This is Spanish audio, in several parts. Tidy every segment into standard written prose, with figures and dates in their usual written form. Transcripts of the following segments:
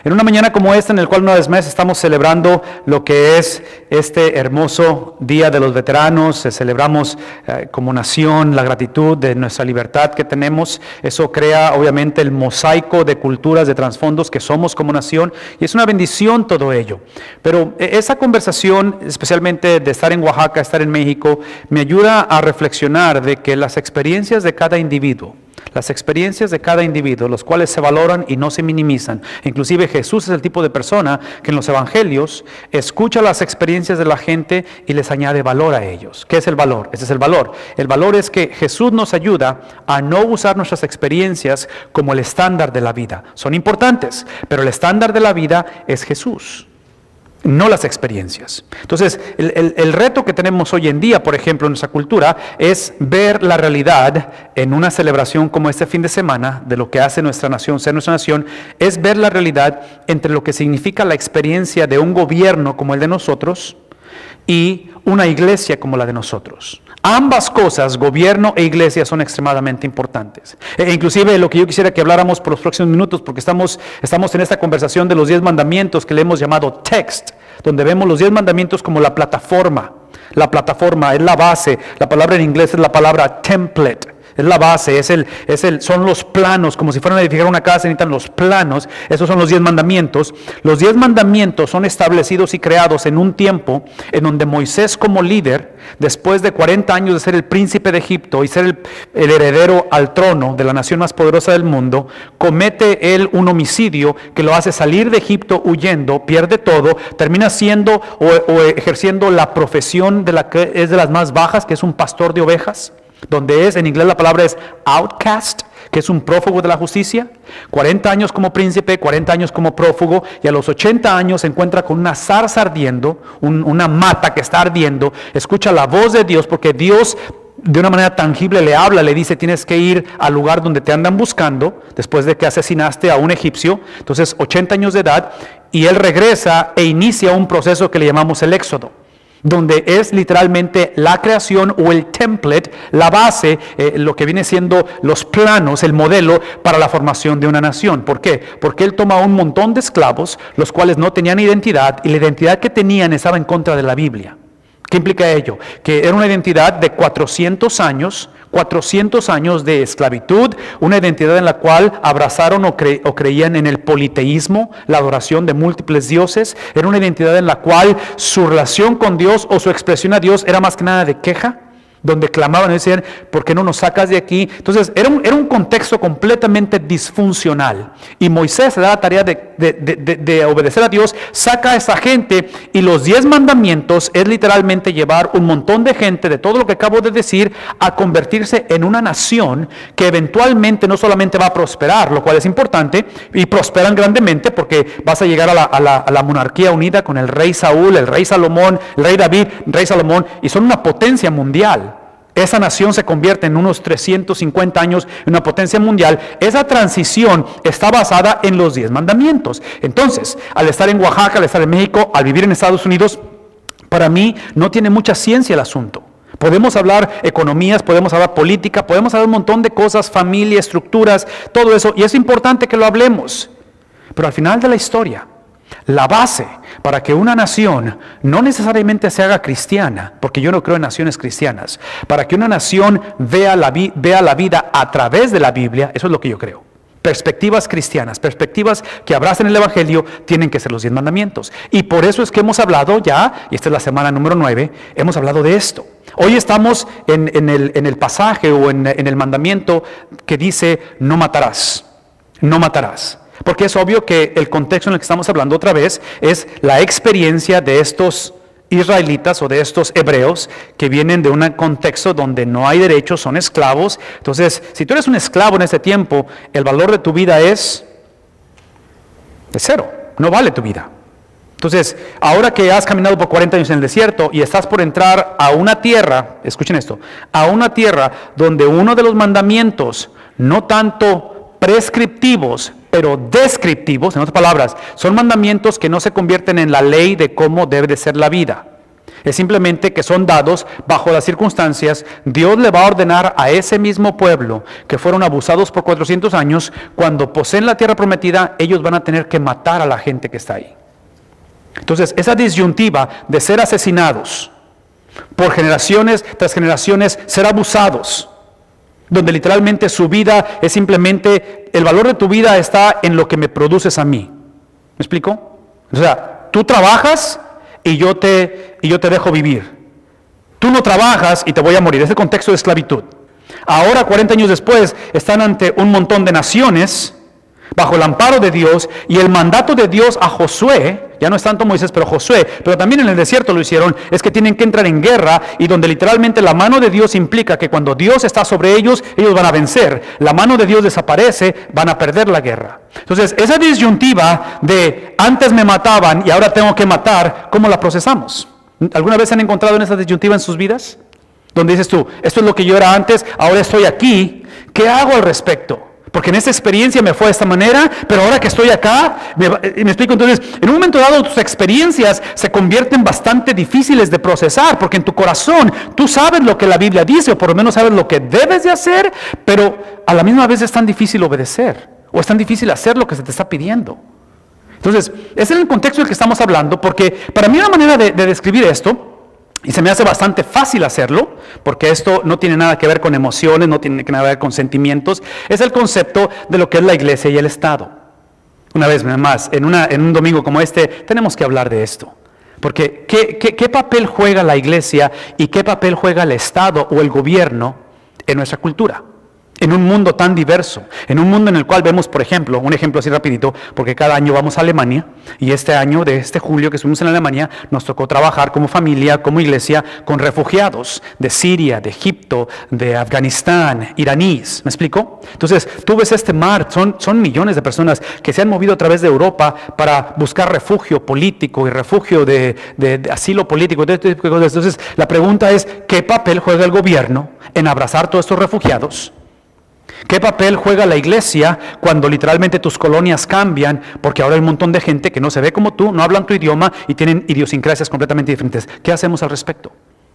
En una mañana como esta, en el cual una vez más estamos celebrando lo que es este hermoso Día de los Veteranos, celebramos como nación la gratitud de nuestra libertad que tenemos. Eso crea obviamente el mosaico de culturas, de trasfondos que somos como nación, y es una bendición todo ello. Pero esa conversación, especialmente de estar en Oaxaca, estar en México, me ayuda a reflexionar de que las experiencias de cada individuo, los cuales se valoran y no se minimizan. Inclusive Jesús es el tipo de persona que en los evangelios escucha las experiencias de la gente y les añade valor a ellos. ¿Qué es el valor? Ese es el valor. El valor es que Jesús nos ayuda a no usar nuestras experiencias como el estándar de la vida. Son importantes, pero el estándar de la vida es Jesús, no las experiencias. Entonces, el reto que tenemos hoy en día, por ejemplo, en nuestra cultura, es ver la realidad en una celebración como este fin de semana, de lo que hace nuestra nación, ser nuestra nación, es ver la realidad entre lo que significa la experiencia de un gobierno como el de nosotros y una iglesia como la de nosotros. Ambas cosas, gobierno e iglesia, son extremadamente importantes. Inclusive lo que yo quisiera que habláramos por los próximos minutos, porque estamos en esta conversación de los 10 mandamientos que le hemos llamado text, donde vemos los 10 mandamientos como la plataforma. La plataforma es la base. La palabra en inglés es la palabra template. Es la base, son los planos, como si fueran a edificar una casa, necesitan los planos. Esos son los 10 mandamientos. Los 10 mandamientos son establecidos y creados en un tiempo en donde Moisés, como líder, después de 40 años de ser el príncipe de Egipto y ser el heredero al trono de la nación más poderosa del mundo, comete él un homicidio que lo hace salir de Egipto huyendo, pierde todo, termina siendo o ejerciendo la profesión de la que es de las más bajas, que es un pastor de ovejas, donde en inglés la palabra es outcast, que es un prófugo de la justicia. 40 años como príncipe, 40 años como prófugo, y a los 80 años se encuentra con una zarza ardiendo, una mata que está ardiendo, escucha la voz de Dios, porque Dios de una manera tangible le habla, le dice: tienes que ir al lugar donde te andan buscando, después de que asesinaste a un egipcio. Entonces 80 años de edad, y él regresa e inicia un proceso que le llamamos el éxodo, donde es literalmente la creación o el template, la base, lo que viene siendo los planos, el modelo para la formación de una nación. ¿Por qué? Porque él toma un montón de esclavos, los cuales no tenían identidad, y la identidad que tenían estaba en contra de la Biblia. ¿Qué implica ello? Que era una identidad de 400 años de esclavitud, una identidad en la cual abrazaron o creían en el politeísmo, la adoración de múltiples dioses. Era una identidad en la cual su relación con Dios o su expresión a Dios era más que nada de queja, donde clamaban y decían: ¿por qué no nos sacas de aquí? Entonces era un contexto completamente disfuncional, y Moisés se da la tarea de obedecer a Dios, saca a esa gente, y los 10 mandamientos es literalmente llevar un montón de gente de todo lo que acabo de decir a convertirse en una nación que eventualmente no solamente va a prosperar, lo cual es importante, y prosperan grandemente porque vas a llegar a la monarquía unida con el rey Saúl, el rey Salomón, el rey David, el rey Salomón, y son una potencia mundial. Esa nación se convierte en unos 350 años en una potencia mundial. Esa transición está basada en los 10 mandamientos. Entonces, al estar en Oaxaca, al estar en México, al vivir en Estados Unidos, para mí no tiene mucha ciencia el asunto. Podemos hablar economías, podemos hablar política, podemos hablar un montón de cosas, familia, estructuras, todo eso, y es importante que lo hablemos. Pero al final de la historia, la base para que una nación no necesariamente se haga cristiana, porque yo no creo en naciones cristianas, para que una nación vea la vida a través de la Biblia, eso es lo que yo creo. Perspectivas cristianas, perspectivas que abracen el Evangelio, tienen que ser los 10 mandamientos. Y por eso es que hemos hablado ya, y esta es la semana número 9, hemos hablado de esto. Hoy estamos en el pasaje o en el mandamiento que dice: no matarás, no matarás. Porque es obvio que el contexto en el que estamos hablando otra vez es la experiencia de estos israelitas o de estos hebreos que vienen de un contexto donde no hay derechos, son esclavos. Entonces, si tú eres un esclavo en ese tiempo, el valor de tu vida es cero, no vale tu vida. Entonces, ahora que has caminado por 40 años en el desierto y estás por entrar a una tierra, escuchen esto, a una tierra donde uno de los mandamientos, no tanto prescriptivos, pero descriptivos, en otras palabras, son mandamientos que no se convierten en la ley de cómo debe de ser la vida, Es simplemente que son dados bajo las circunstancias. Dios le va a ordenar a ese mismo pueblo que fueron abusados por 400 años, cuando poseen la tierra prometida, ellos van a tener que matar a la gente que está ahí. Entonces, esa disyuntiva de ser asesinados por generaciones tras generaciones, ser abusados, donde literalmente su vida es simplemente, el valor de tu vida está en lo que me produces a mí. ¿Me explico? O sea, tú trabajas y yo te dejo vivir. Tú no trabajas y te voy a morir. Es el contexto de esclavitud. Ahora, 40 años después, están ante un montón de naciones bajo el amparo de Dios, y el mandato de Dios a Josué, ya no es tanto Moisés, pero Josué, pero también en el desierto lo hicieron, es que tienen que entrar en guerra, y donde literalmente la mano de Dios implica que cuando Dios está sobre ellos, ellos van a vencer. La mano de Dios desaparece, van a perder la guerra. Entonces, esa disyuntiva de antes me mataban y ahora tengo que matar, ¿cómo la procesamos? ¿Alguna vez se han encontrado en esa disyuntiva en sus vidas? Donde dices tú, esto es lo que yo era antes, ahora estoy aquí, ¿qué hago al respecto? Porque en esta experiencia me fue de esta manera, pero ahora que estoy acá, me explico. Entonces, en un momento dado, tus experiencias se convierten bastante difíciles de procesar, porque en tu corazón tú sabes lo que la Biblia dice, o por lo menos sabes lo que debes de hacer, pero a la misma vez es tan difícil obedecer, o es tan difícil hacer lo que se te está pidiendo. Entonces, es en el contexto del que estamos hablando, porque para mí una manera de describir esto, y se me hace bastante fácil hacerlo, porque esto no tiene nada que ver con emociones, no tiene nada que ver con sentimientos, es el concepto de lo que es la iglesia y el Estado. Una vez más, en un domingo como este, tenemos que hablar de esto. Porque ¿qué papel juega la iglesia y qué papel juega el Estado o el gobierno en nuestra cultura? En un mundo tan diverso, en un mundo en el cual vemos, por ejemplo, un ejemplo así rapidito, porque cada año vamos a Alemania, y este año, de este julio que estuvimos en Alemania, nos tocó trabajar como familia, como iglesia, con refugiados de Siria, de Egipto, de Afganistán, iraníes. ¿Me explico? Entonces, tú ves este mar, son millones de personas que se han movido a través de Europa para buscar refugio político y refugio de asilo político. Entonces, la pregunta es, ¿qué papel juega el gobierno en abrazar todos estos refugiados? ¿Qué papel juega la iglesia cuando literalmente tus colonias cambian? Porque ahora hay un montón de gente que no se ve como tú, no hablan tu idioma y tienen idiosincrasias completamente diferentes. ¿Qué hacemos al respecto?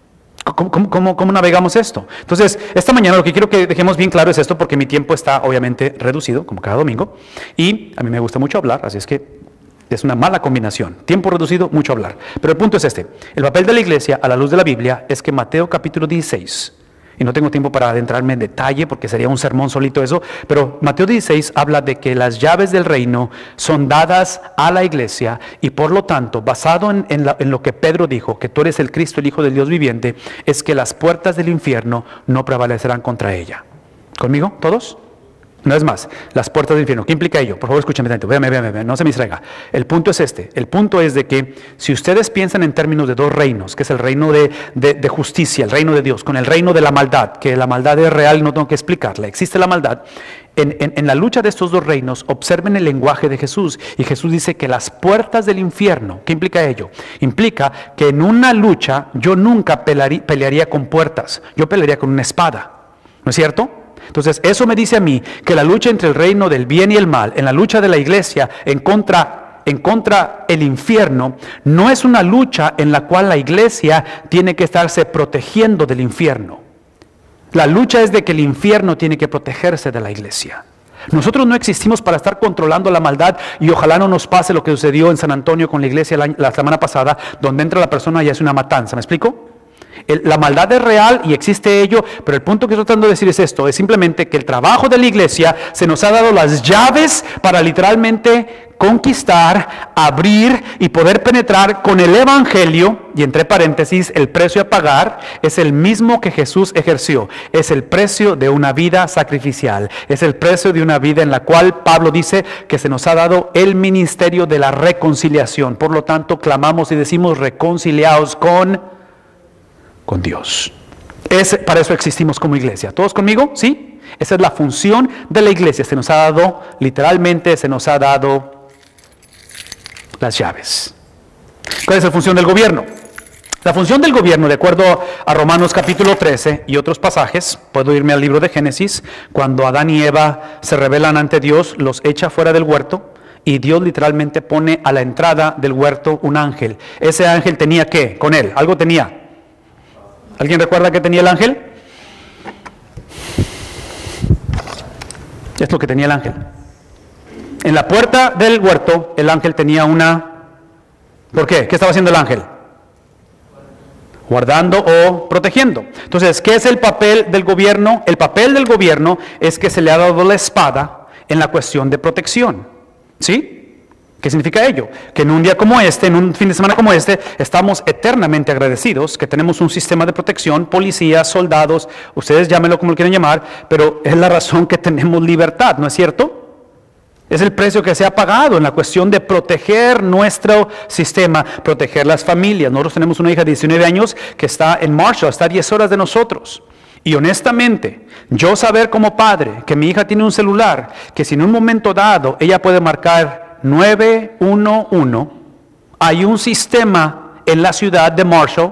¿Cómo navegamos esto? Entonces, esta mañana lo que quiero que dejemos bien claro es esto, porque mi tiempo está obviamente reducido, como cada domingo, y a mí me gusta mucho hablar, así es que es una mala combinación. Tiempo reducido, mucho hablar. Pero el punto es este. El papel de la iglesia a la luz de la Biblia es que Mateo capítulo 16... y no tengo tiempo para adentrarme en detalle porque sería un sermón solito eso, pero Mateo 16 habla de que las llaves del reino son dadas a la iglesia, y por lo tanto, basado en lo que Pedro dijo, que tú eres el Cristo, el Hijo del Dios viviente, es que las puertas del infierno no prevalecerán contra ella. ¿Conmigo? ¿Todos? Una vez más, las puertas del infierno. ¿Qué implica ello? Por favor, escúchame tanto. Véame, no se me distraiga. El punto es este. El punto es de que si ustedes piensan en términos de dos reinos, que es el reino de justicia, el reino de Dios, con el reino de la maldad, que la maldad es real y no tengo que explicarla, existe la maldad. En la lucha de estos dos reinos, observen el lenguaje de Jesús. Y Jesús dice que las puertas del infierno, ¿qué implica ello? Implica que en una lucha yo nunca pelearía con puertas, yo pelearía con una espada. ¿No es cierto? Entonces, eso me dice a mí que la lucha entre el reino del bien y el mal, en la lucha de la iglesia en contra el infierno, no es una lucha en la cual la iglesia tiene que estarse protegiendo del infierno. La lucha es de que el infierno tiene que protegerse de la iglesia. Nosotros no existimos para estar controlando la maldad, y ojalá no nos pase lo que sucedió en San Antonio con la iglesia la semana pasada, donde entra la persona y hace una matanza. ¿Me explico? La maldad es real y existe ello, pero el punto que estoy tratando de decir es esto, es simplemente que el trabajo de la iglesia se nos ha dado las llaves para literalmente conquistar, abrir y poder penetrar con el evangelio, y entre paréntesis, el precio a pagar es el mismo que Jesús ejerció, es el precio de una vida sacrificial, es el precio de una vida en la cual Pablo dice que se nos ha dado el ministerio de la reconciliación. Por lo tanto, clamamos y decimos reconciliados con Dios. Para eso existimos como iglesia. ¿Todos conmigo? ¿Sí? Esa es la función de la iglesia. Se nos ha dado, literalmente, se nos ha dado las llaves. ¿Cuál es la función del gobierno? La función del gobierno, de acuerdo a Romanos capítulo 13 y otros pasajes, puedo irme al libro de Génesis, cuando Adán y Eva se rebelan ante Dios, los echa fuera del huerto, y Dios literalmente pone a la entrada del huerto un ángel. Ese ángel tenía ¿qué? Con él, algo tenía. ¿Alguien recuerda qué tenía el ángel? Es lo que tenía el ángel. En la puerta del huerto, el ángel tenía una... ¿Por qué? ¿Qué estaba haciendo el ángel? Guardando o protegiendo. Entonces, ¿qué es el papel del gobierno? El papel del gobierno es que se le ha dado la espada en la cuestión de protección. ¿Sí? ¿Qué significa ello? Que en un día como este, en un fin de semana como este, estamos eternamente agradecidos que tenemos un sistema de protección, policías, soldados, ustedes llámenlo como lo quieran llamar, pero es la razón que tenemos libertad, ¿no es cierto? Es el precio que se ha pagado en la cuestión de proteger nuestro sistema, proteger las familias. Nosotros tenemos una hija de 19 años que está en Marshall, está a 10 horas de nosotros. Y honestamente, yo saber como padre que mi hija tiene un celular, que si en un momento dado ella puede marcar 911, hay un sistema en la ciudad de Marshall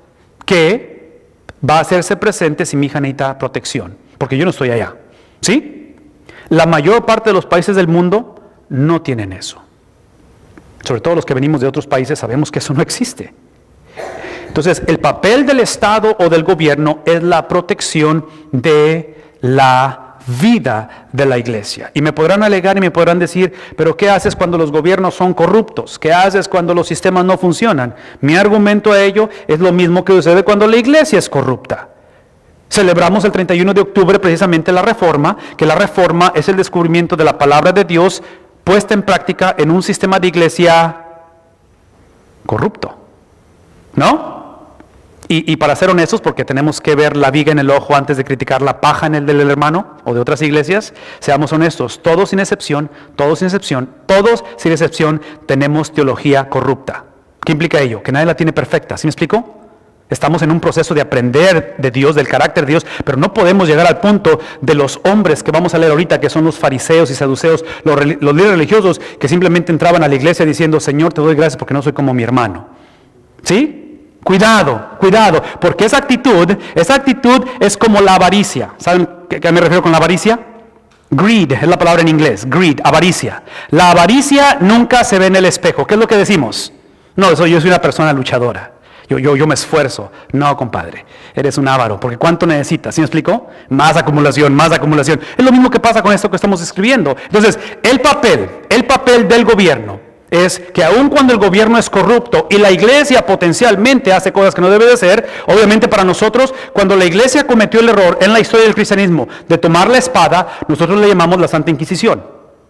que va a hacerse presente si mi hija necesita protección, porque yo no estoy allá. ¿Sí? La mayor parte de los países del mundo no tienen eso. Sobre todo los que venimos de otros países sabemos que eso no existe. Entonces, el papel del Estado o del gobierno es la protección de la vida de la iglesia. Y me podrán alegar y me podrán decir, pero ¿qué haces cuando los gobiernos son corruptos? ¿Qué haces cuando los sistemas no funcionan? Mi argumento a ello es lo mismo que sucede cuando la iglesia es corrupta. Celebramos el 31 de octubre precisamente la Reforma, que la Reforma es el descubrimiento de la palabra de Dios puesta en práctica en un sistema de iglesia corrupto, ¿no? Y para ser honestos, porque tenemos que ver la viga en el ojo antes de criticar la paja en el del hermano o de otras iglesias, seamos honestos, todos sin excepción, todos sin excepción tenemos teología corrupta. ¿Qué implica ello? Que nadie la tiene perfecta, ¿sí me explico? Estamos en un proceso de aprender de Dios, del carácter de Dios, pero no podemos llegar al punto de los hombres que vamos a leer ahorita, que son los fariseos y saduceos, los líderes religiosos, que simplemente entraban a la iglesia diciendo, Señor, te doy gracias porque no soy como mi hermano. ¿Sí? Cuidado, porque esa actitud es como la avaricia. ¿Saben a qué me refiero con la avaricia? Greed es la palabra en inglés, greed, avaricia. La avaricia nunca se ve en el espejo. ¿Qué es lo que decimos? No, yo soy una persona luchadora. Yo me esfuerzo. No, compadre, eres un avaro, porque ¿cuánto necesitas? ¿Sí me explico? Más acumulación. Es lo mismo que pasa con esto que estamos escribiendo. Entonces, el papel del gobierno es que aun cuando el gobierno es corrupto y la iglesia potencialmente hace cosas que no debe de hacer, obviamente para nosotros, cuando la iglesia cometió el error en la historia del cristianismo de tomar la espada, nosotros le llamamos la Santa Inquisición.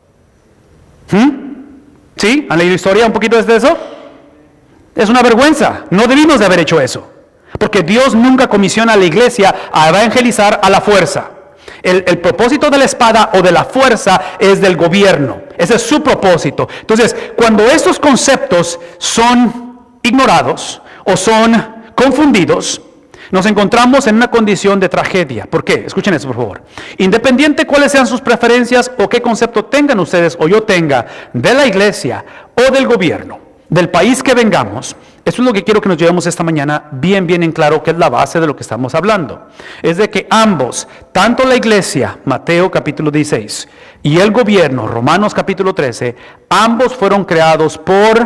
¿Sí? ¿Han leído historia un poquito de eso? Es una vergüenza, no debimos de haber hecho eso, porque Dios nunca comisiona a la iglesia a evangelizar a la fuerza. El propósito de la espada o de la fuerza es del gobierno, ese es su propósito. Entonces, cuando estos conceptos son ignorados o son confundidos, nos encontramos en una condición de tragedia. ¿Por qué? Escuchen eso, por favor. Independiente cuáles sean sus preferencias o qué concepto tengan ustedes o yo tenga de la iglesia o del gobierno, del país que vengamos, eso es lo que quiero que nos llevemos esta mañana bien en claro, que es la base de lo que estamos hablando. Es de que ambos, tanto la iglesia, Mateo capítulo 16, y el gobierno, Romanos capítulo 13, ambos fueron creados por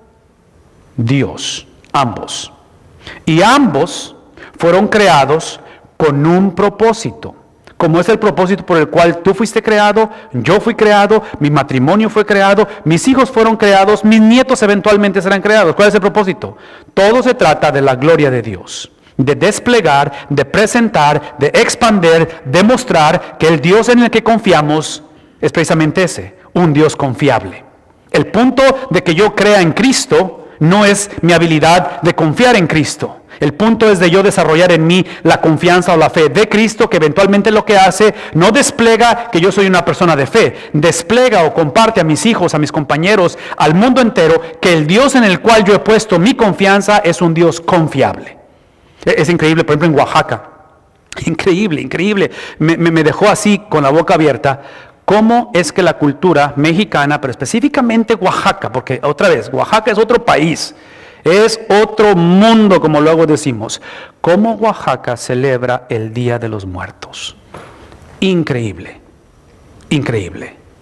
Dios, ambos. Y ambos fueron creados con un propósito. Como es el propósito por el cual tú fuiste creado, yo fui creado, mi matrimonio fue creado, mis hijos fueron creados, mis nietos eventualmente serán creados. ¿Cuál es el propósito? Todo se trata de la gloria de Dios, de desplegar, de presentar, de expander, de mostrar que el Dios en el que confiamos es precisamente ese, un Dios confiable. El punto de que yo crea en Cristo no es mi habilidad de confiar en Cristo. El punto es de yo desarrollar en mí la confianza o la fe de Cristo, que eventualmente lo que hace no despliega que yo soy una persona de fe, despliega o comparte a mis hijos, a mis compañeros, al mundo entero, que el Dios en el cual yo he puesto mi confianza es un Dios confiable. Es increíble, por ejemplo en Oaxaca, increíble, me dejó así con la boca abierta. ¿Cómo es que la cultura mexicana, pero específicamente Oaxaca, porque otra vez, Oaxaca es otro país, es otro mundo, como luego decimos, cómo Oaxaca celebra el Día de los Muertos? Increíble.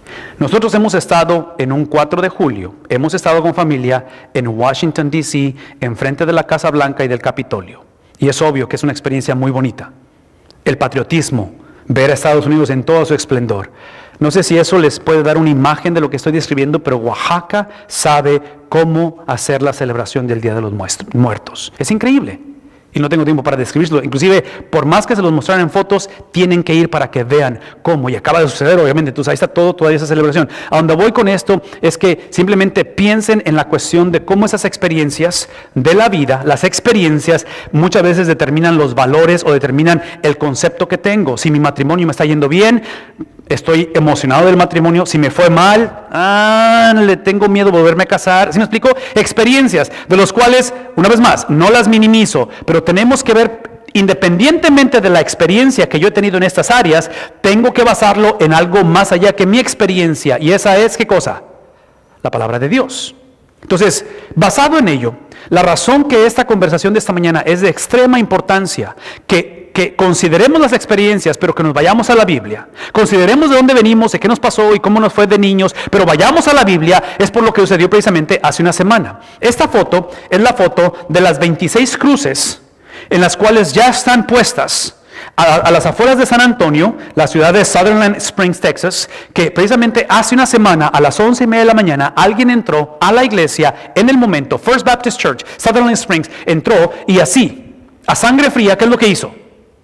Nosotros hemos estado en un 4 de julio, hemos estado con familia en Washington, D.C., enfrente de la Casa Blanca y del Capitolio. Y es obvio que es una experiencia muy bonita. El patriotismo, ver a Estados Unidos en todo su esplendor. No sé si eso les puede dar una imagen de lo que estoy describiendo, pero Oaxaca sabe cómo hacer la celebración del Día de los Muertos. Es increíble. Y no tengo tiempo para describirlo. Inclusive, por más que se los mostraran en fotos, tienen que ir para que vean cómo. Y acaba de suceder, obviamente. Entonces, ahí está toda esa celebración. A donde voy con esto es que simplemente piensen en la cuestión de cómo esas experiencias de la vida, las experiencias, muchas veces determinan los valores o determinan el concepto que tengo. Si mi matrimonio me está yendo bien, estoy emocionado del matrimonio. Si me fue mal, le tengo miedo de volverme a casar. ¿Sí me explico? Experiencias de los cuales, una vez más, no las minimizo, pero tenemos que ver, independientemente de la experiencia que yo he tenido en estas áreas, tengo que basarlo en algo más allá que mi experiencia. Y esa es, ¿qué cosa? La palabra de Dios. Entonces, basado en ello, la razón que esta conversación de esta mañana es de extrema importancia, que consideremos las experiencias, pero que nos vayamos a la Biblia. Consideremos de dónde venimos, de qué nos pasó y cómo nos fue de niños, pero vayamos a la Biblia, es por lo que sucedió precisamente hace una semana. Esta foto es la foto de las 26 cruces en las cuales ya están puestas a las afueras de San Antonio, la ciudad de Sutherland Springs, Texas, que precisamente hace una semana a las 11:30 de la mañana alguien entró a la iglesia en el momento, First Baptist Church, Sutherland Springs, entró y así, a sangre fría, ¿qué es lo que hizo?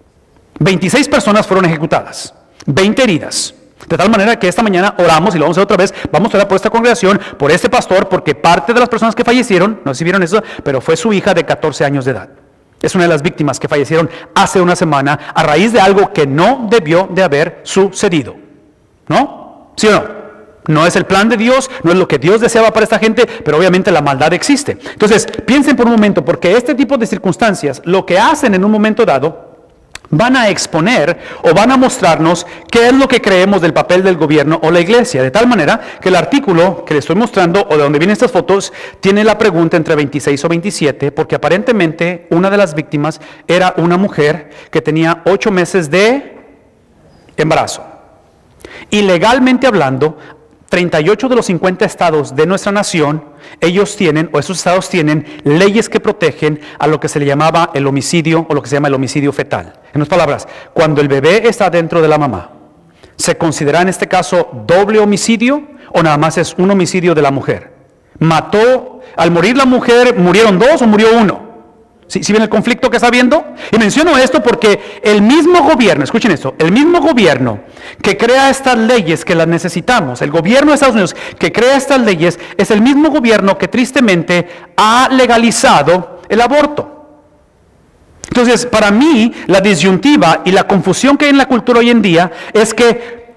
26 personas fueron ejecutadas, 20 heridas. De tal manera que esta mañana oramos, y lo vamos a hacer otra vez, vamos a orar por esta congregación, por este pastor, porque parte de las personas que fallecieron, no sé si vieron eso, pero fue su hija de 14 años de edad. Es una de las víctimas que fallecieron hace una semana a raíz de algo que no debió de haber sucedido. ¿No? ¿Sí o no? No es el plan de Dios, no es lo que Dios deseaba para esta gente, pero obviamente la maldad existe. Entonces, piensen por un momento, porque este tipo de circunstancias, lo que hacen en un momento dado, van a exponer o van a mostrarnos qué es lo que creemos del papel del gobierno o la iglesia. De tal manera que el artículo que les estoy mostrando o de donde vienen estas fotos tiene la pregunta entre 26 o 27, porque aparentemente una de las víctimas era una mujer que tenía 8 meses de embarazo. Y legalmente hablando, 38 de los 50 estados de nuestra nación, ellos tienen, o esos estados tienen, leyes que protegen a lo que se le llamaba el homicidio, o lo que se llama el homicidio fetal. En otras palabras, cuando el bebé está dentro de la mamá, ¿se considera en este caso doble homicidio, o nada más es un homicidio de la mujer? ¿Mató, al morir la mujer, murieron 2 o murió 1? ¿Sí ven el conflicto que está habiendo? Y menciono esto porque el mismo gobierno, escuchen esto, el mismo gobierno que crea estas leyes que las necesitamos, el gobierno de Estados Unidos que crea estas leyes, es el mismo gobierno que tristemente ha legalizado el aborto. Entonces, para mí, la disyuntiva y la confusión que hay en la cultura hoy en día es que,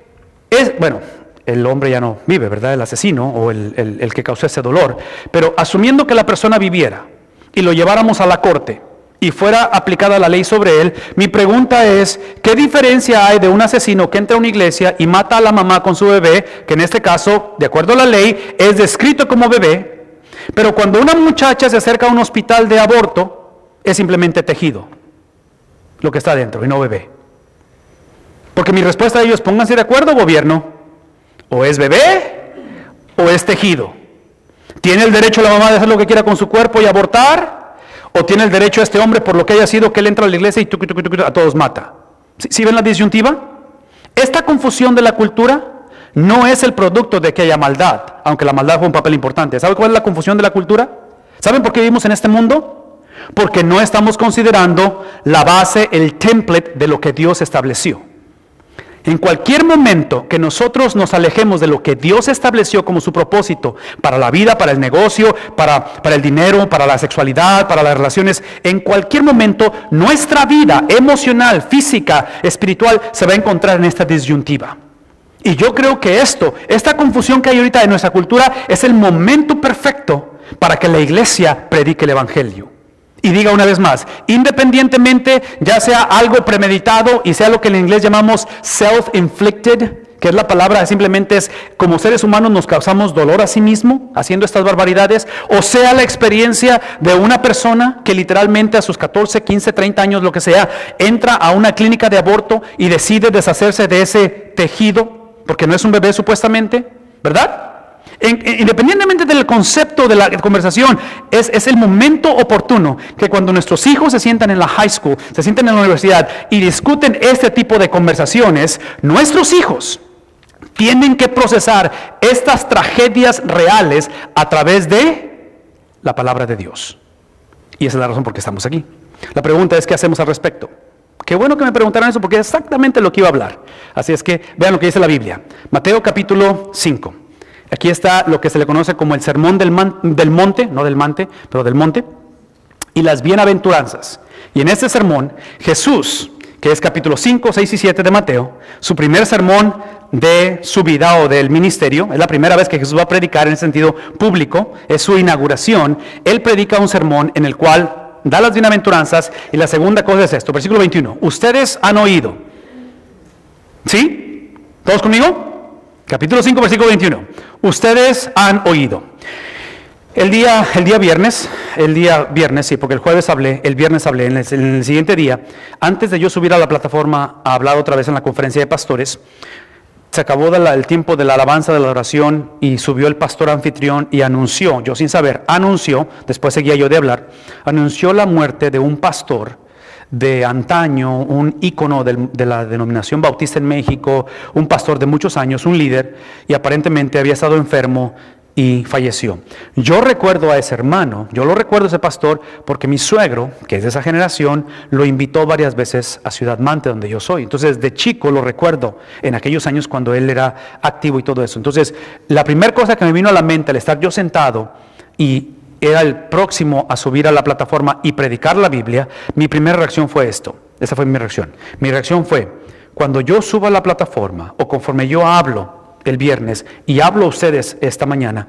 el hombre ya no vive, ¿verdad? El asesino o el que causó ese dolor, pero asumiendo que la persona viviera, y lo lleváramos a la corte y fuera aplicada la ley sobre él, mi pregunta es, ¿qué diferencia hay de un asesino que entra a una iglesia y mata a la mamá con su bebé, que en este caso, de acuerdo a la ley, es descrito como bebé, pero cuando una muchacha se acerca a un hospital de aborto, es simplemente tejido, lo que está adentro y no bebé? Porque mi respuesta a ellos, pónganse de acuerdo, gobierno, o es bebé o es tejido. ¿Tiene el derecho la mamá de hacer lo que quiera con su cuerpo y abortar? ¿O tiene el derecho este hombre, por lo que haya sido, que él entra a la iglesia y a todos mata? ¿Sí ven la disyuntiva? Esta confusión de la cultura no es el producto de que haya maldad, aunque la maldad fue un papel importante. ¿Sabe cuál es la confusión de la cultura? ¿Saben por qué vivimos en este mundo? Porque no estamos considerando la base, el template de lo que Dios estableció. En cualquier momento que nosotros nos alejemos de lo que Dios estableció como su propósito para la vida, para el negocio, para el dinero, para la sexualidad, para las relaciones, en cualquier momento nuestra vida emocional, física, espiritual se va a encontrar en esta disyuntiva. Y yo creo que esta confusión que hay ahorita en nuestra cultura es el momento perfecto para que la iglesia predique el evangelio. Y diga una vez más, independientemente, ya sea algo premeditado y sea lo que en inglés llamamos self-inflicted, que es la palabra, simplemente es como seres humanos nos causamos dolor a sí mismo haciendo estas barbaridades, o sea la experiencia de una persona que literalmente a sus 14, 15, 30 años, lo que sea, entra a una clínica de aborto y decide deshacerse de ese tejido porque no es un bebé supuestamente, ¿verdad? Independientemente del concepto de la conversación, es el momento oportuno que cuando nuestros hijos se sientan en la high school, se sientan en la universidad y discuten este tipo de conversaciones, nuestros hijos tienen que procesar estas tragedias reales a través de la palabra de Dios. Y esa es la razón por qué estamos aquí. La pregunta es, ¿qué hacemos al respecto? Qué bueno que me preguntaran eso, porque es exactamente lo que iba a hablar. Así es que vean lo que dice la Biblia. Mateo capítulo 5. Aquí está lo que se le conoce como el sermón del monte, no del mante, pero del monte, y las bienaventuranzas. Y en este sermón, Jesús, que es capítulo 5, 6 y 7 de Mateo, su primer sermón de su vida o del ministerio, es la primera vez que Jesús va a predicar en el sentido público, es su inauguración. Él predica un sermón en el cual da las bienaventuranzas, y la segunda cosa es esto, versículo 21, ustedes han oído. ¿Sí? ¿Todos conmigo? Capítulo 5, versículo 21. Ustedes han oído. El día viernes, sí, porque el jueves hablé, el viernes hablé, en el siguiente día, antes de yo subir a la plataforma a hablar otra vez en la conferencia de pastores, se acabó el tiempo de la alabanza, de la oración, y subió el pastor anfitrión y anunció, yo sin saber, después seguía yo de hablar, anunció la muerte de un pastor de antaño, un ícono de la denominación bautista en México, un pastor de muchos años, un líder, y aparentemente había estado enfermo y falleció. Yo recuerdo a ese hermano, yo lo recuerdo a ese pastor, porque mi suegro, que es de esa generación, lo invitó varias veces a Ciudad Mante, donde yo soy. Entonces, de chico lo recuerdo, en aquellos años cuando él era activo y todo eso. Entonces, la primera cosa que me vino a la mente al estar yo sentado y era el próximo a subir a la plataforma y predicar la Biblia, mi primera reacción fue esto. Esa fue mi reacción. Mi reacción fue, cuando yo suba a la plataforma, o conforme yo hablo el viernes, y hablo a ustedes esta mañana,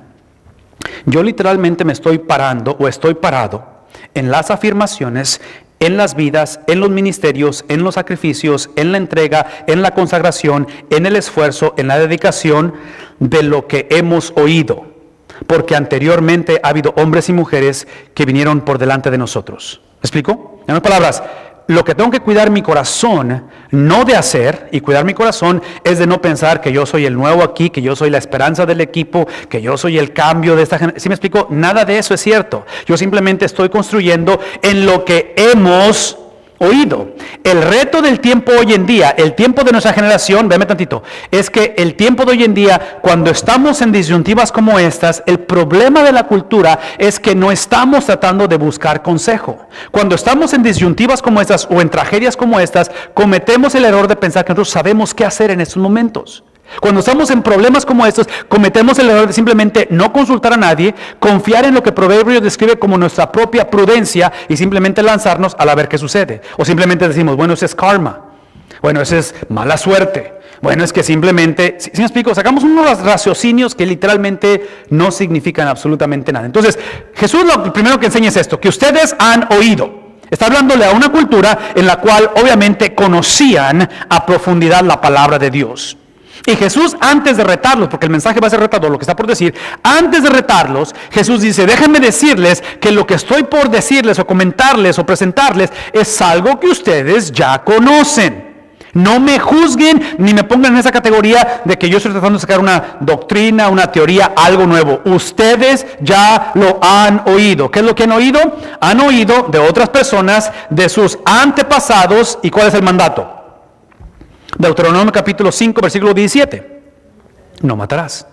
yo literalmente me estoy parando, o estoy parado, en las afirmaciones, en las vidas, en los ministerios, en los sacrificios, en la entrega, en la consagración, en el esfuerzo, en la dedicación de lo que hemos oído. Porque anteriormente ha habido hombres y mujeres que vinieron por delante de nosotros. ¿Me explico? En otras palabras, lo que tengo que cuidar mi corazón, no de hacer, y cuidar mi corazón es de no pensar que yo soy el nuevo aquí, que yo soy la esperanza del equipo, que yo soy el cambio de esta generación. ¿Sí me explico? Nada de eso es cierto. Yo simplemente estoy construyendo en lo que hemos oído. El reto del tiempo hoy en día, el tiempo de nuestra generación, véame tantito, es que el tiempo de hoy en día, cuando estamos en disyuntivas como estas, el problema de la cultura es que no estamos tratando de buscar consejo. Cuando estamos en disyuntivas como estas o en tragedias como estas, cometemos el error de pensar que nosotros sabemos qué hacer en estos momentos. Cuando estamos en problemas como estos, cometemos el error de simplemente no consultar a nadie, confiar en lo que Proverbios describe como nuestra propia prudencia y simplemente lanzarnos a ver qué sucede. O simplemente decimos, bueno, eso es karma, bueno, eso es mala suerte, bueno, es que simplemente, ¿sí me explico? Sacamos unos raciocinios que literalmente no significan absolutamente nada. Entonces, Jesús lo primero que enseña es esto, que ustedes han oído. Está hablándole a una cultura en la cual obviamente conocían a profundidad la palabra de Dios. Y Jesús, antes de retarlos, porque el mensaje va a ser retador, lo que está por decir, antes de retarlos, Jesús dice, déjenme decirles que lo que estoy por decirles o comentarles o presentarles es algo que ustedes ya conocen. No me juzguen ni me pongan en esa categoría de que yo estoy tratando de sacar una doctrina, una teoría, algo nuevo. Ustedes ya lo han oído. ¿Qué es lo que han oído? Han oído de otras personas, de sus antepasados. ¿Y cuál es el mandato? Deuteronomio capítulo 5, versículo 17. No matarás.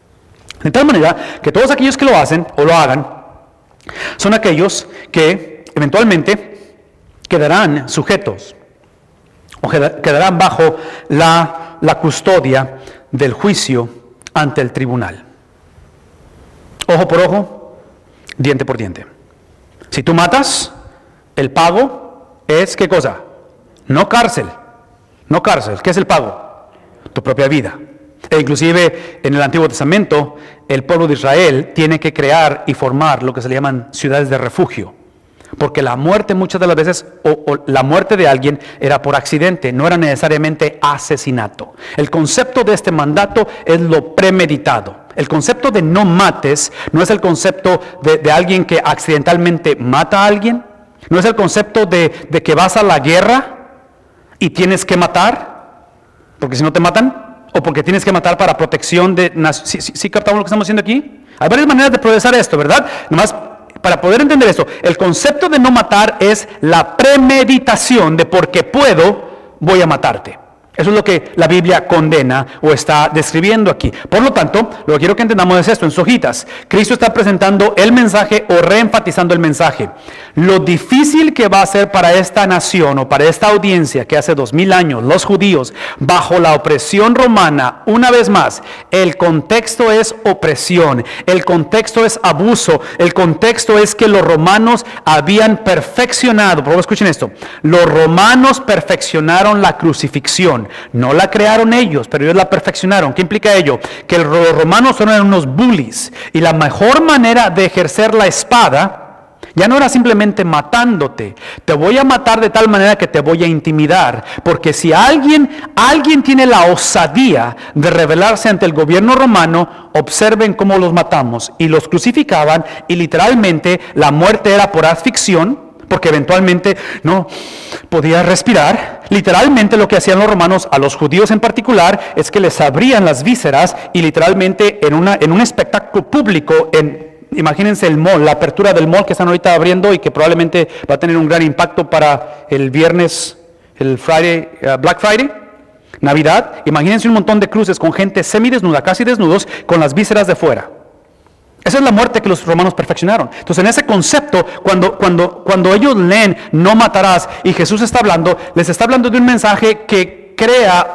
De tal manera que todos aquellos que lo hacen o lo hagan son aquellos que eventualmente quedarán sujetos o quedarán bajo la custodia del juicio ante el tribunal. Ojo por ojo, diente por diente. Si tú matas, el pago es ¿qué cosa? No cárcel. No cárcel. ¿Qué es el pago? Tu propia vida. E inclusive en el Antiguo Testamento, el pueblo de Israel tiene que crear y formar lo que se le llaman ciudades de refugio. Porque la muerte muchas de las veces, o la muerte de alguien era por accidente, no era necesariamente asesinato. El concepto de este mandato es lo premeditado. El concepto de no mates no es el concepto de alguien que accidentalmente mata a alguien. No es el concepto de que vas a la guerra y tienes que matar, porque si no te matan. o porque tienes que matar para protección de... ¿Sí captamos lo que estamos haciendo aquí? Hay varias maneras de procesar esto, ¿verdad? Nomás para poder entender esto, el concepto de no matar es la premeditación de porque puedo, voy a matarte. Eso es lo que la Biblia condena o está describiendo aquí. Por lo tanto, lo que quiero que entendamos es esto, en sus hojitas. Cristo está presentando el mensaje o reenfatizando el mensaje. Lo difícil que va a ser para esta nación o para esta audiencia que hace 2000 años, los judíos, bajo la opresión romana, una vez más, el contexto es opresión, el contexto es abuso, el contexto es que los romanos habían perfeccionado, por favor escuchen esto, los romanos perfeccionaron la crucifixión. No la crearon ellos, pero ellos la perfeccionaron. ¿Qué implica ello? Que los romanos eran unos bullies y la mejor manera de ejercer la espada ya no era simplemente matándote. Te voy a matar de tal manera que te voy a intimidar, porque si alguien tiene la osadía de rebelarse ante el gobierno romano, observen cómo los matamos y los crucificaban y literalmente la muerte era por asfixión, porque eventualmente no podía respirar. Literalmente lo que hacían los romanos, a los judíos en particular, es que les abrían las vísceras y literalmente en un espectáculo público, imagínense el mall, la apertura del mall que están ahorita abriendo y que probablemente va a tener un gran impacto para el viernes, Black Friday, Navidad. Imagínense un montón de cruces con gente semidesnuda, casi desnudos, con las vísceras de fuera. Esa es la muerte que los romanos perfeccionaron. Entonces, en ese concepto, cuando ellos leen no matarás y Jesús está hablando, les está hablando de un mensaje que crea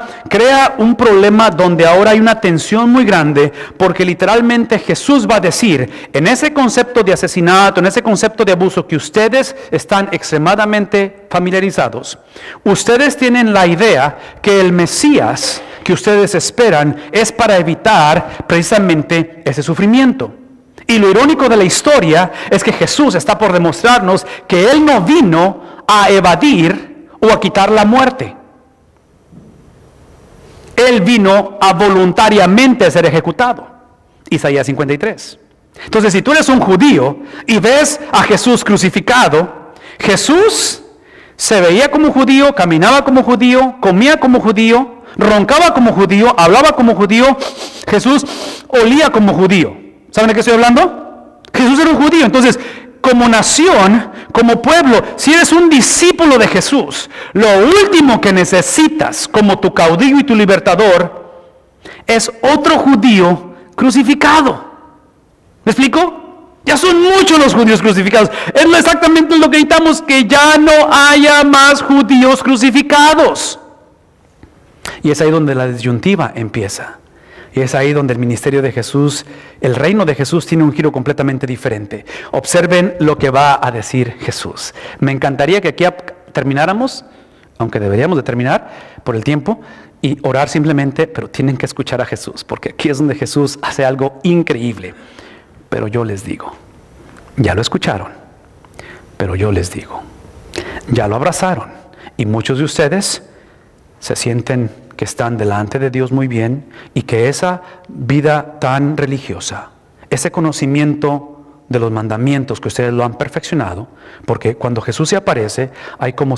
un problema donde ahora hay una tensión muy grande, porque literalmente Jesús va a decir, en ese concepto de asesinato, en ese concepto de abuso que ustedes están extremadamente familiarizados, ustedes tienen la idea que el Mesías que ustedes esperan es para evitar precisamente ese sufrimiento. Y lo irónico de la historia es que Jesús está por demostrarnos que Él no vino a evadir o a quitar la muerte. Él vino a voluntariamente ser ejecutado. Isaías 53. Entonces, si tú eres un judío y ves a Jesús crucificado, Jesús se veía como judío, caminaba como judío, comía como judío, roncaba como judío, hablaba como judío. Jesús olía como judío. ¿Saben de qué estoy hablando? Jesús era un judío. Entonces, como nación, como pueblo, si eres un discípulo de Jesús, lo último que necesitas como tu caudillo y tu libertador es otro judío crucificado. ¿Me explico? Ya son muchos los judíos crucificados. Es exactamente lo que necesitamos, que ya no haya más judíos crucificados. Y es ahí donde la disyuntiva empieza. Y es ahí donde el ministerio de Jesús, el reino de Jesús tiene un giro completamente diferente. Observen lo que va a decir Jesús. Me encantaría que aquí termináramos, aunque deberíamos de terminar por el tiempo, y orar simplemente, pero tienen que escuchar a Jesús, porque aquí es donde Jesús hace algo increíble. Pero yo les digo, ya lo escucharon, pero yo les digo, ya lo abrazaron, y muchos de ustedes se sienten que están delante de Dios muy bien y que esa vida tan religiosa, ese conocimiento de los mandamientos que ustedes lo han perfeccionado, porque cuando Jesús se aparece hay como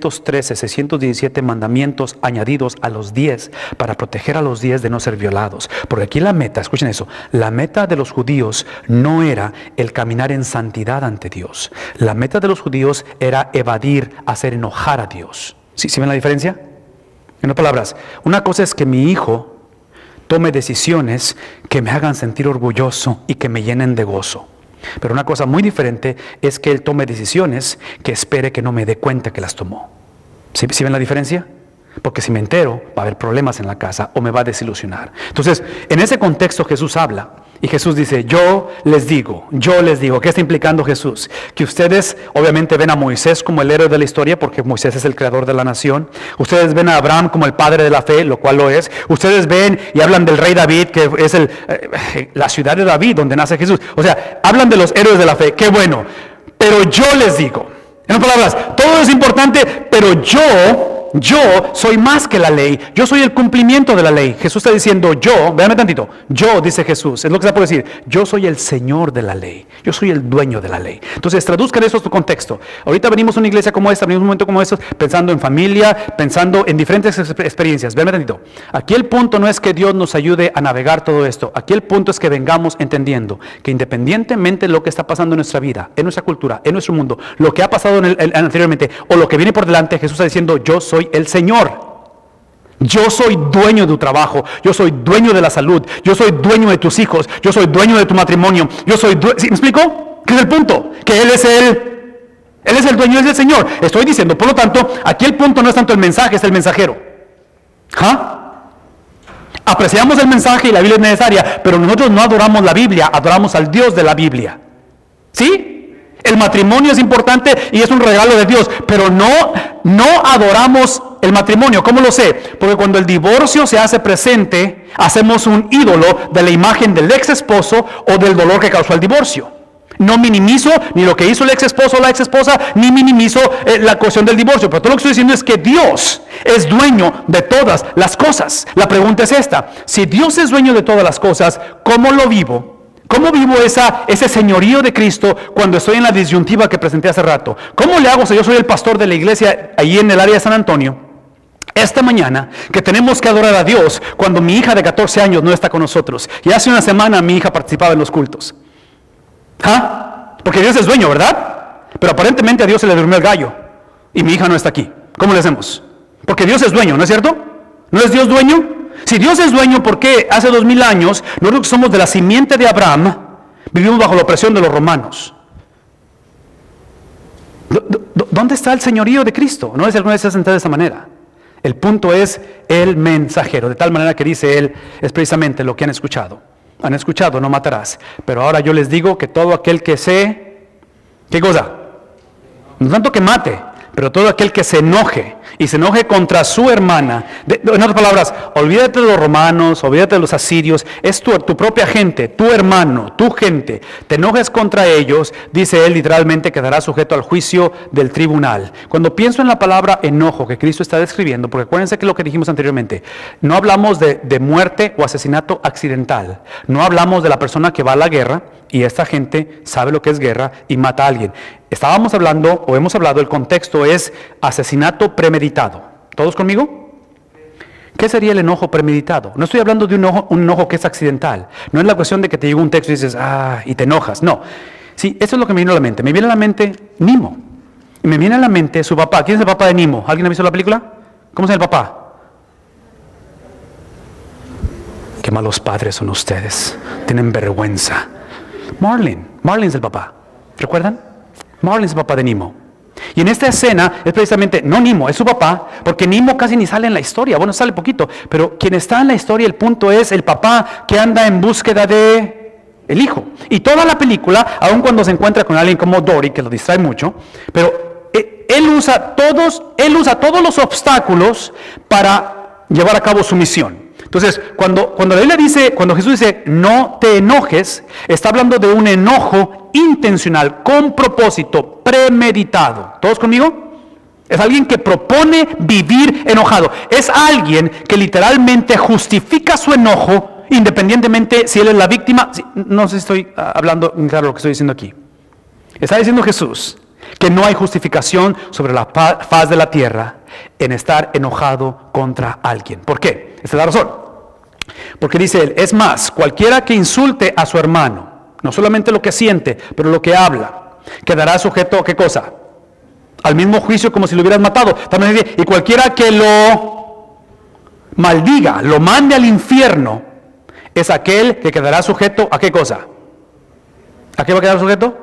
617 mandamientos añadidos a los 10 para proteger a los 10 de no ser violados. Porque aquí la meta, escuchen eso, la meta de los judíos no era el caminar en santidad ante Dios. La meta de los judíos era evadir, hacer enojar a Dios. ¿Sí ven la diferencia? En otras palabras, una cosa es que mi hijo tome decisiones que me hagan sentir orgulloso y que me llenen de gozo. Pero una cosa muy diferente es que él tome decisiones que espere que no me dé cuenta que las tomó. ¿Sí ven la diferencia? Porque si me entero, va a haber problemas en la casa o me va a desilusionar. Entonces, en ese contexto Jesús habla. Y Jesús dice, yo les digo, ¿qué está implicando Jesús? Que ustedes obviamente ven a Moisés como el héroe de la historia, porque Moisés es el creador de la nación. Ustedes ven a Abraham como el padre de la fe, lo cual lo es. Ustedes ven y hablan del rey David, que es la ciudad de David, donde nace Jesús. O sea, hablan de los héroes de la fe, qué bueno. Pero yo les digo, en otras palabras, todo es importante, pero yo yo soy más que la ley, yo soy el cumplimiento de la ley. Jesús está diciendo yo, véanme tantito, yo, dice Jesús, es lo que se puede decir, yo soy el Señor de la ley, yo soy el dueño de la ley. Entonces traduzcan eso a su contexto. Ahorita venimos a una iglesia como esta, venimos a un momento como estos, pensando en familia, pensando en diferentes experiencias. Véanme tantito, aquí el punto no es que Dios nos ayude a navegar todo esto, aquí el punto es que vengamos entendiendo que independientemente de lo que está pasando en nuestra vida, en nuestra cultura, en nuestro mundo, lo que ha pasado anteriormente o lo que viene por delante, Jesús está diciendo, yo soy el Señor. Yo soy dueño de tu trabajo, yo soy dueño de la salud, yo soy dueño de tus hijos, yo soy dueño de tu matrimonio, yo soy dueño. ¿Sí me explico? ¿Qué es el punto? Que Él es el dueño, Él es el Señor. Estoy diciendo, por lo tanto, aquí el punto no es tanto el mensaje, es el mensajero. Apreciamos el mensaje y la Biblia es necesaria, pero nosotros no adoramos la Biblia, adoramos al Dios de la Biblia. ¿Sí? El matrimonio es importante y es un regalo de Dios, pero no adoramos el matrimonio. ¿Cómo lo sé? Porque cuando el divorcio se hace presente, hacemos un ídolo de la imagen del ex esposo o del dolor que causó el divorcio. No minimizo ni lo que hizo el ex esposo o la ex esposa, ni minimizo la cuestión del divorcio. Pero todo lo que estoy diciendo es que Dios es dueño de todas las cosas. La pregunta es esta: si Dios es dueño de todas las cosas, ¿cómo lo vivo? ¿Cómo vivo ese señorío de Cristo cuando estoy en la disyuntiva que presenté hace rato? ¿Cómo le hago si yo soy el pastor de la iglesia ahí en el área de San Antonio? Esta mañana, que tenemos que adorar a Dios cuando mi hija de 14 años no está con nosotros. Y hace una semana mi hija participaba en los cultos. Porque Dios es dueño, ¿verdad? Pero aparentemente a Dios se le durmió el gallo y mi hija no está aquí. ¿Cómo le hacemos? Porque Dios es dueño, ¿no es cierto? ¿No es Dios dueño? Si Dios es dueño, ¿por qué hace 2000 años nosotros que somos de la simiente de Abraham vivimos bajo la opresión de los romanos? ¿Dónde está el señorío de Cristo? No es alguna vez se ha sentado de esta manera. El punto es el mensajero, de tal manera que dice él, es precisamente lo que han escuchado. Han escuchado, no matarás. Pero ahora yo les digo que todo aquel que ¿qué cosa? No tanto que mate, pero todo aquel que se enoje y se enoje contra su hermana, en otras palabras, olvídate de los romanos, olvídate de los asirios, es tu propia gente, tu hermano, tu gente, te enojes contra ellos, dice él literalmente, quedará sujeto al juicio del tribunal. Cuando pienso en la palabra enojo que Cristo está describiendo, porque acuérdense que lo que dijimos anteriormente, no hablamos de muerte o asesinato accidental, no hablamos de la persona que va a la guerra y esta gente sabe lo que es guerra y mata a alguien. Estábamos hablando, o hemos hablado, el contexto es asesinato premeditado. ¿Todos conmigo? ¿Qué sería el enojo premeditado? No estoy hablando de un enojo que es accidental. No es la cuestión de que te llega un texto y dices, y te enojas. No. Sí, eso es lo que me vino a la mente. Me viene a la mente Nemo. Y me viene a la mente su papá. ¿Quién es el papá de Nemo? ¿Alguien ha visto la película? ¿Cómo es el papá? Qué malos padres son ustedes. Tienen vergüenza. Marlin es el papá. ¿Recuerdan? Marlin es el papá de Nemo. Y en esta escena es precisamente, no Nemo, es su papá, porque Nemo casi ni sale en la historia. Bueno, sale poquito, pero quien está en la historia, el punto es el papá que anda en búsqueda de el hijo. Y toda la película, aun cuando se encuentra con alguien como Dory, que lo distrae mucho, pero él usa todos los obstáculos para llevar a cabo su misión. Entonces, cuando la Biblia dice, cuando Jesús dice, no te enojes, está hablando de un enojo intencional, con propósito, premeditado. ¿Todos conmigo? Es alguien que propone vivir enojado. Es alguien que literalmente justifica su enojo, independientemente si él es la víctima. No sé si estoy hablando claro lo que estoy diciendo aquí. Está diciendo Jesús que no hay justificación sobre la faz de la tierra en estar enojado contra alguien. ¿Por qué? Esta es la razón. Porque dice él, es más, cualquiera que insulte a su hermano, no solamente lo que siente, pero lo que habla, quedará sujeto a ¿qué cosa? Al mismo juicio como si lo hubieras matado. También dice, y cualquiera que lo maldiga, lo mande al infierno, es aquel que quedará sujeto a ¿qué cosa? ¿A qué va a quedar sujeto?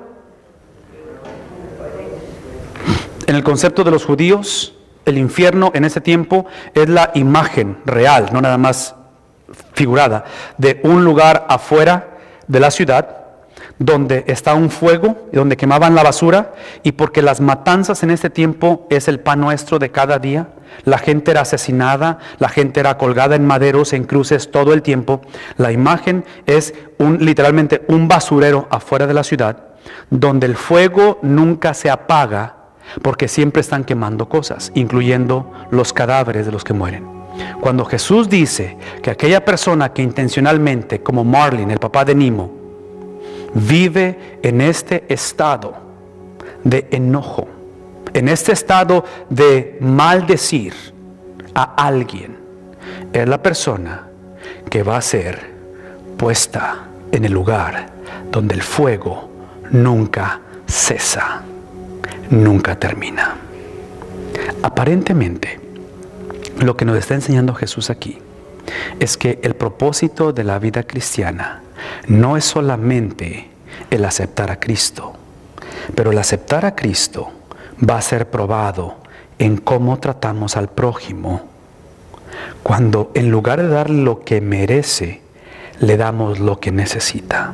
En el concepto de los judíos, el infierno en ese tiempo es la imagen real, no nada más figurada, de un lugar afuera de la ciudad donde está un fuego y donde quemaban la basura, y porque las matanzas en ese tiempo es el pan nuestro de cada día, la gente era asesinada, la gente era colgada en maderos, en cruces todo el tiempo. La imagen es literalmente un basurero afuera de la ciudad donde el fuego nunca se apaga porque siempre están quemando cosas, incluyendo los cadáveres de los que mueren. Cuando Jesús dice que aquella persona que intencionalmente, como Marlin, el papá de Nemo, vive en este estado de enojo, en este estado de maldecir a alguien, es la persona que va a ser puesta en el lugar donde el fuego nunca cesa, nunca termina. Aparentemente, lo que nos está enseñando Jesús aquí es que el propósito de la vida cristiana no es solamente el aceptar a Cristo, pero el aceptar a Cristo va a ser probado en cómo tratamos al prójimo, cuando en lugar de darle lo que merece, le damos lo que necesita.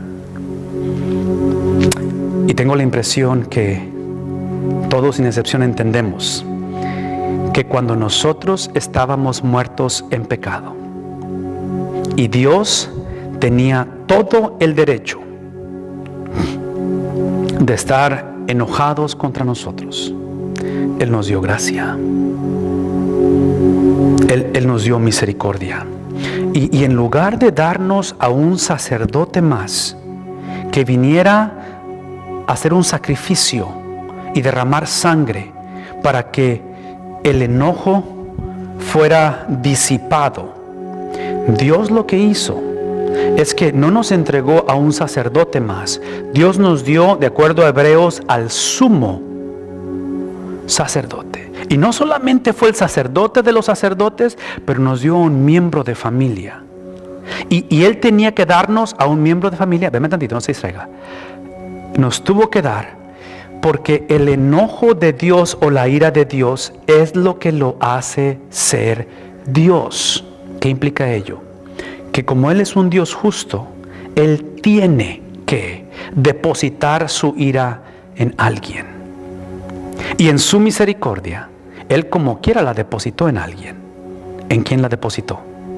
Y tengo la impresión que todos sin excepción entendemos que cuando nosotros estábamos muertos en pecado y Dios tenía todo el derecho de estar enojados contra nosotros, Él nos dio gracia, Él nos dio misericordia. Y en lugar de darnos a un sacerdote más que viniera a hacer un sacrificio y derramar sangre para que el enojo fuera disipado, Dios lo que hizo es que no nos entregó a un sacerdote más. Dios nos dio, de acuerdo a Hebreos, al sumo sacerdote. Y no solamente fue el sacerdote de los sacerdotes, pero nos dio un miembro de familia. Y Él tenía que darnos a un miembro de familia. Veme tantito, no se distraiga. Nos tuvo que dar porque el enojo de Dios o la ira de Dios es lo que lo hace ser Dios. ¿Qué implica ello? Que como Él es un Dios justo, Él tiene que depositar su ira en alguien. Y en su misericordia, Él como quiera la depositó en alguien. ¿En quién la depositó?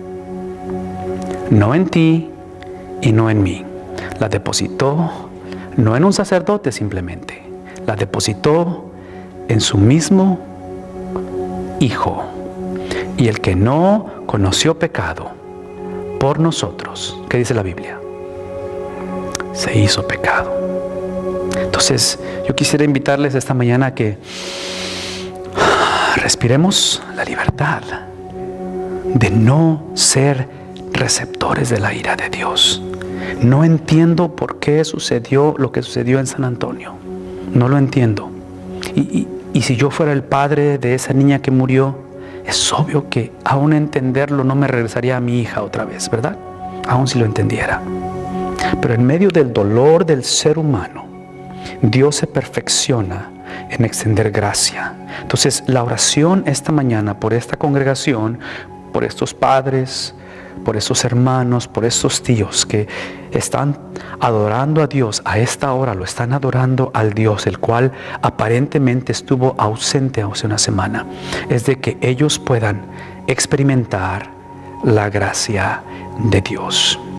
No en ti y no en mí. La depositó no en un sacerdote simplemente. La depositó en su mismo Hijo. Y el que no conoció pecado por nosotros, ¿qué dice la Biblia? Se hizo pecado. Entonces, yo quisiera invitarles esta mañana a que respiremos la libertad de no ser receptores de la ira de Dios. No entiendo por qué sucedió lo que sucedió en San Antonio. No lo entiendo. Y si yo fuera el padre de esa niña que murió, es obvio que aún entenderlo no me regresaría a mi hija otra vez, ¿verdad? Aún si lo entendiera. Pero en medio del dolor del ser humano, Dios se perfecciona en extender gracia. Entonces, la oración esta mañana por esta congregación, por estos padres, por estos hermanos, por estos tíos que están adorando a Dios a esta hora, lo están adorando al Dios, el cual aparentemente estuvo ausente hace una semana, es de que ellos puedan experimentar la gracia de Dios.